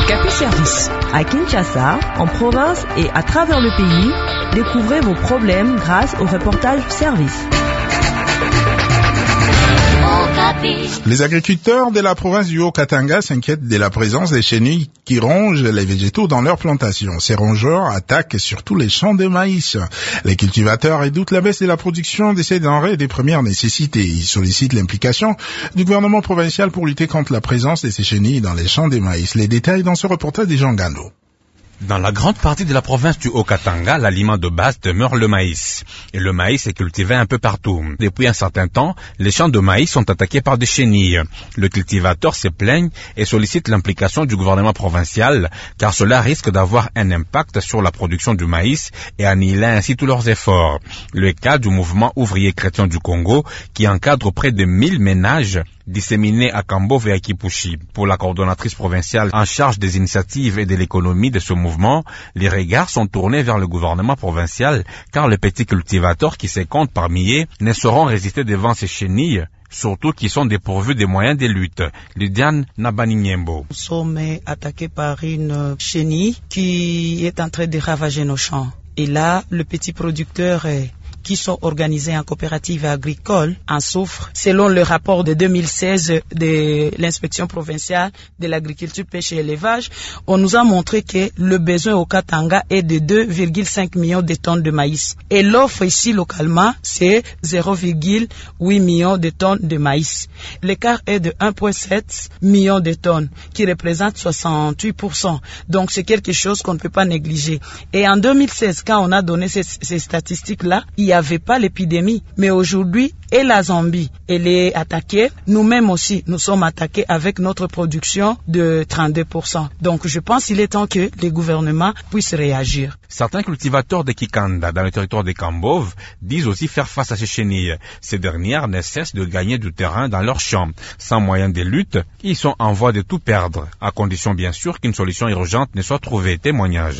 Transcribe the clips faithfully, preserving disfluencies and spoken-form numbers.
Café Service. À Kinshasa, en province et à travers le pays, découvrez vos problèmes grâce au reportage Service. Les agriculteurs de la province du Haut-Katanga s'inquiètent de la présence des chenilles qui rongent les végétaux dans leurs plantations. Ces rongeurs attaquent surtout les champs de maïs. Les cultivateurs redoutent la baisse de la production de ces denrées et des premières nécessités. Ils sollicitent l'implication du gouvernement provincial pour lutter contre la présence de ces chenilles dans les champs de maïs. Les détails dans ce reportage de Jean Gano. Dans la grande partie de la province du Haut-Katanga, l'aliment de base demeure le maïs. Et le maïs est cultivé un peu partout. Depuis un certain temps, les champs de maïs sont attaqués par des chenilles. Le cultivateur se plaigne et sollicite l'implication du gouvernement provincial, car cela risque d'avoir un impact sur la production du maïs et annihiler ainsi tous leurs efforts. Le cas du mouvement ouvrier chrétien du Congo, qui encadre près de mille ménages disséminés à Kambove et à Kipushi. Pour la coordonnatrice provinciale en charge des initiatives et de l'économie de ce mouvement, les regards sont tournés vers le gouvernement provincial, car les petits cultivateurs qui se comptent par milliers ne sauront résister devant ces chenilles, surtout qui sont dépourvus des moyens de lutte. Lydiane Nabani-Nyembo. Nous sommes attaqués par une chenille qui est en train de ravager nos champs. Et là, le petit producteur est qui sont organisés en coopérative agricole en souffrent. Selon le rapport de deux mille seize de l'inspection provinciale de l'agriculture, pêche et élevage, on nous a montré que le besoin au Katanga est de deux virgule cinq millions de tonnes de maïs. Et l'offre ici localement, c'est zéro virgule huit millions de tonnes de maïs. L'écart est de un virgule sept millions de tonnes, qui représente soixante-huit pour cent. Donc c'est quelque chose qu'on ne peut pas négliger. Et en deux mille seize, quand on a donné ces, ces statistiques-là, il y a avait pas l'épidémie, mais aujourd'hui, et la Zambie, elle est attaquée. Nous-mêmes aussi, nous sommes attaqués avec notre production de trente-deux pour cent. Donc, je pense qu'il est temps que les gouvernements puissent réagir. Certains cultivateurs de Kikanda, dans le territoire de Kambove, disent aussi faire face à ces chenilles. Ces dernières ne cessent de gagner du terrain dans leurs champs. Sans moyen de lutte, ils sont en voie de tout perdre, à condition bien sûr qu'une solution urgente ne soit trouvée. Témoignage.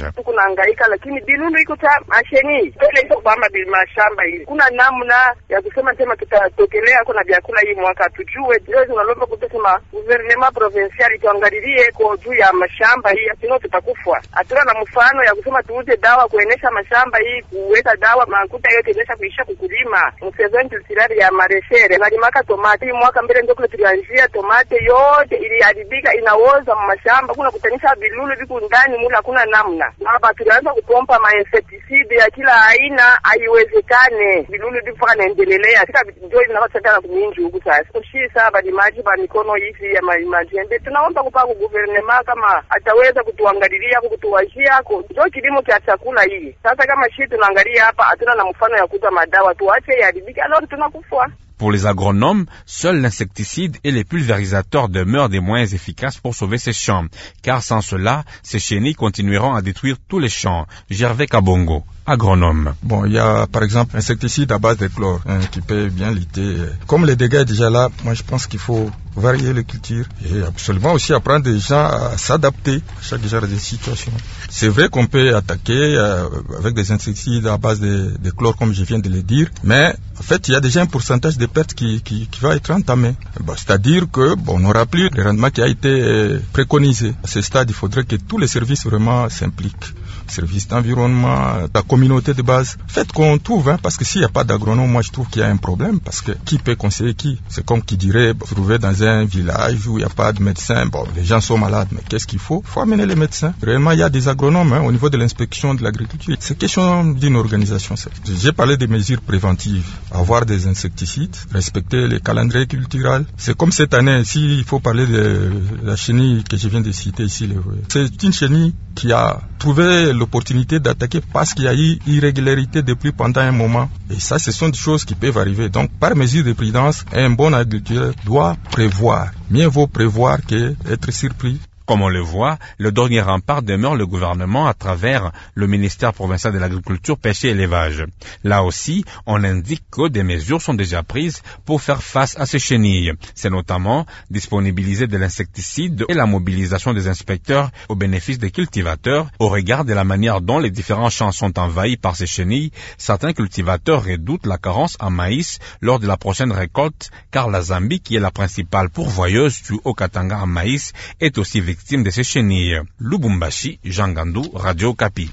Kuna namna ya kusema tema tutatokelea kuna vyakula hii mwaka tujue. Leo tunalomba kusema gouvernement provincial tuangalilie kwa juu ya mashamba hii, asino tutakufa. Hatuna na mfano ya kusema tuuze dawa kuenesha mashamba hii, kuweka dawa makuta yote inesha kuisha kukulima. Mseventi silari ya mareshere nalimaka tomate hii mwaka mbele ndio kule tulianzia tomate yote iliharibika, inaoza mashamba. Kuna kutanisha bilulu viku ndani mula kuna namna. Hapa tulianza kupompa ma insecticide ya kila aina, haiwezekane. Bilulu difaka naendelelea. Sika ndio inakatana kuminji huku sasa. Kushisa bali maji ba mikono hivi ya majembe. Tunaomba kupaka gouvernement kama ataweza kutuangalilia, kutuwajia kwa ndio kilimo cha chakula hii. Sasa kama shii tunaangalia hapa hatuna na mfano ya kuta madawa, tuache yaharibike alors tunakufa. Pour les agronomes, seul l'insecticide et les pulvérisateurs demeurent des moyens efficaces pour sauver ces champs, car sans cela, ces chenilles continueront à détruire tous les champs. Gervais Kabongo, agronome. Bon, il y a par exemple insecticide à base de chlore hein, qui peut bien lutter. Comme les dégâts est déjà là, moi je pense qu'il faut varier les cultures et absolument aussi apprendre les gens à s'adapter à chaque genre de situation. C'est vrai qu'on peut attaquer euh, avec des insecticides à base de, de chlore comme je viens de le dire, mais en fait il y a déjà un pourcentage de pertes qui, qui, qui va être entamé. Bon, c'est-à-dire que bon, on n'aura plus le rendement qui a été euh, préconisé. À ce stade, il faudrait que tous les services vraiment s'impliquent. Services d'environnement, la communauté de base. Faites qu'on trouve, hein, parce que s'il n'y a pas d'agronome, moi je trouve qu'il y a un problème, parce que qui peut conseiller qui? C'est comme qui dirait, vous trouvez dans un village où il n'y a pas de médecin, bon, les gens sont malades, mais qu'est-ce qu'il faut? Il faut amener les médecins. Réellement, il y a des agronomes hein, au niveau de l'inspection de l'agriculture. C'est question d'une organisation. J'ai parlé des mesures préventives, avoir des insecticides, respecter les calendriers culturels. C'est comme cette année, s'il faut parler de la chenille que je viens de citer ici, c'est une chenille qui a trouvé l'opportunité d'attaquer parce qu'il y a eu irrégularité depuis pendant un moment. Et ça, ce sont des choses qui peuvent arriver. Donc, par mesure de prudence, un bon agriculteur doit prévoir. Mieux vaut prévoir qu'être surpris. Comme on le voit, le dernier rempart demeure le gouvernement à travers le ministère provincial de l'agriculture, pêche et élevage. Là aussi, on indique que des mesures sont déjà prises pour faire face à ces chenilles. C'est notamment disponibiliser de l'insecticide et la mobilisation des inspecteurs au bénéfice des cultivateurs. Au regard de la manière dont les différents champs sont envahis par ces chenilles, certains cultivateurs redoutent la carence en maïs lors de la prochaine récolte, car la Zambie, qui est la principale pourvoyeuse du Haut-Katanga en maïs, est aussi victime victimes de ces chenilles. Lubumbashi, Jean Gandou, Radio Okapi.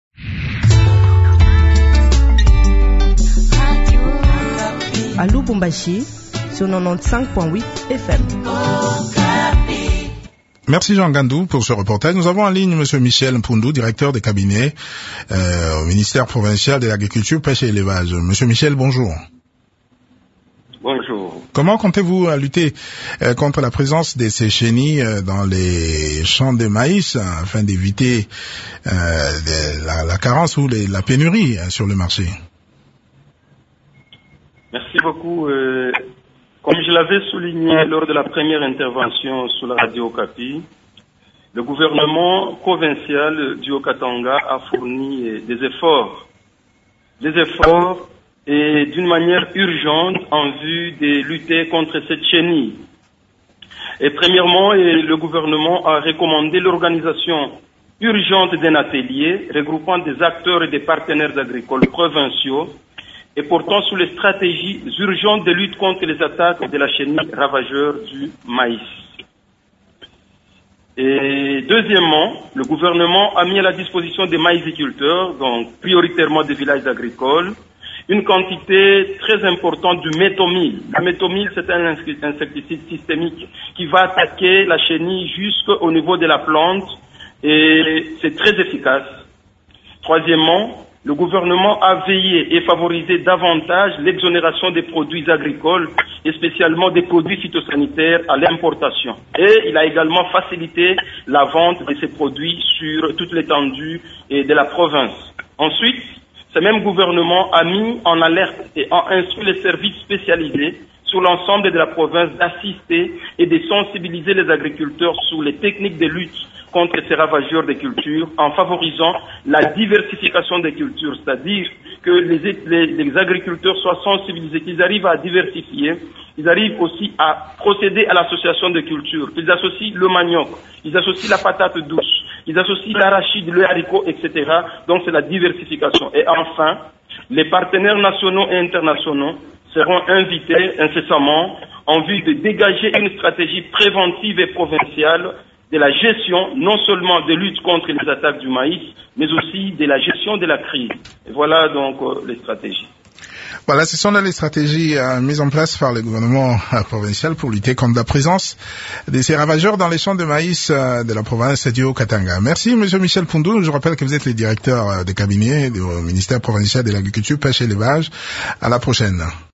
À Lubumbashi, sur quatre-vingt-quinze point huit F M. Merci Jean Gandou pour ce reportage. Nous avons en ligne Monsieur Michel Mpundu, directeur de cabinet euh, au ministère provincial de l'Agriculture, Pêche et Élevage. Monsieur Michel, bonjour. Bonjour. Comment comptez-vous lutter euh, contre la présence de ces chenilles euh, dans les champs de maïs euh, afin d'éviter euh, de la, la carence ou les, la pénurie euh, sur le marché? Merci beaucoup. Euh, comme je l'avais souligné lors de la première intervention sur la radio Okapi, le gouvernement provincial du Haut-Katanga a fourni des efforts. Des efforts et d'une manière urgente en vue de lutter contre cette chenille. Et premièrement, le gouvernement a recommandé l'organisation urgente d'un atelier regroupant des acteurs et des partenaires agricoles provinciaux et portant sur les stratégies urgentes de lutte contre les attaques de la chenille ravageur du maïs. Et deuxièmement, le gouvernement a mis à la disposition des maïsiculteurs, donc prioritairement des villages agricoles, une quantité très importante du méthomyl. La méthomyl, c'est un insecticide systémique qui va attaquer la chenille jusqu'au niveau de la plante et c'est très efficace. Troisièmement, le gouvernement a veillé et favorisé davantage l'exonération des produits agricoles et spécialement des produits phytosanitaires à l'importation. Et il a également facilité la vente de ces produits sur toute l'étendue de la province. Ensuite, ce même gouvernement a mis en alerte et a instruit les services spécialisés sur l'ensemble de la province d'assister et de sensibiliser les agriculteurs sur les techniques de lutte contre ces ravageurs des cultures en favorisant la diversification des cultures, c'est-à-dire que les, les, les agriculteurs soient sensibilisés, qu'ils arrivent à diversifier, ils arrivent aussi à procéder à l'association de cultures, qu'ils associent le manioc, ils associent la patate douce, ils associent l'arachide, le haricot, et cetera. Donc c'est la diversification. Et enfin, les partenaires nationaux et internationaux seront invités incessamment en vue de dégager une stratégie préventive et provinciale de la gestion, non seulement de lutte contre les attaques du maïs, mais aussi de la gestion de la crise. Et voilà donc euh, les stratégies. Voilà, ce sont là les stratégies euh, mises en place par le gouvernement euh, provincial pour lutter contre la présence de ces ravageurs dans les champs de maïs euh, de la province du Haut-Katanga. Merci, Monsieur Michel Mpundu. Je rappelle que vous êtes le directeur euh, de cabinet du ministère provincial de l'Agriculture, Pêche et Élevage. À la prochaine.